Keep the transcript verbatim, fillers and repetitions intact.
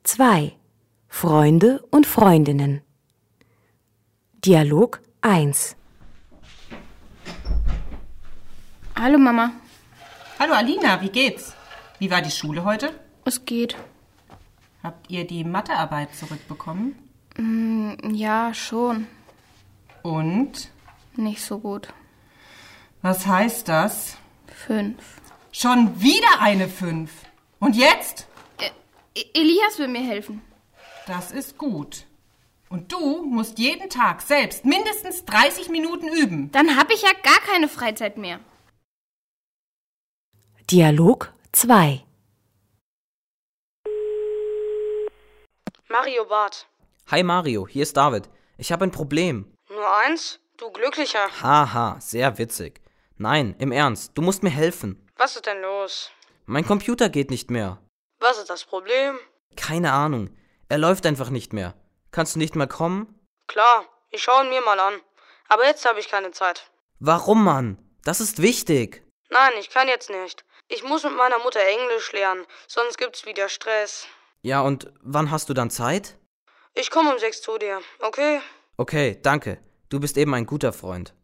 zwei. Freunde und Freundinnen. Dialog eins. Hallo Mama. Hallo Alina, wie geht's? Wie war die Schule heute? Es geht. Habt ihr die Mathearbeit zurückbekommen? Mm, ja, schon. Und? Nicht so gut. Was heißt das? Fünf. Schon wieder eine Fünf. Und jetzt? Ä- Elias will mir helfen. Das ist gut. Und du musst jeden Tag selbst mindestens dreißig Minuten üben. Dann habe ich ja gar keine Freizeit mehr. Dialog zwei. Mario Barth. Hi Mario, hier ist David. Ich habe ein Problem. Nur eins? Du Glücklicher. Haha, sehr witzig. Nein, im Ernst, du musst mir helfen. Was ist denn los? Mein Computer geht nicht mehr. Was ist das Problem? Keine Ahnung, er läuft einfach nicht mehr. Kannst du nicht mal kommen? Klar, ich schaue ihn mir mal an. Aber jetzt habe ich keine Zeit. Warum, Mann? Das ist wichtig. Nein, ich kann jetzt nicht. Ich muss mit meiner Mutter Englisch lernen, sonst gibt's wieder Stress. Ja, und wann hast du dann Zeit? Ich komme um sechs zu dir, okay? Okay, danke. Du bist eben ein guter Freund.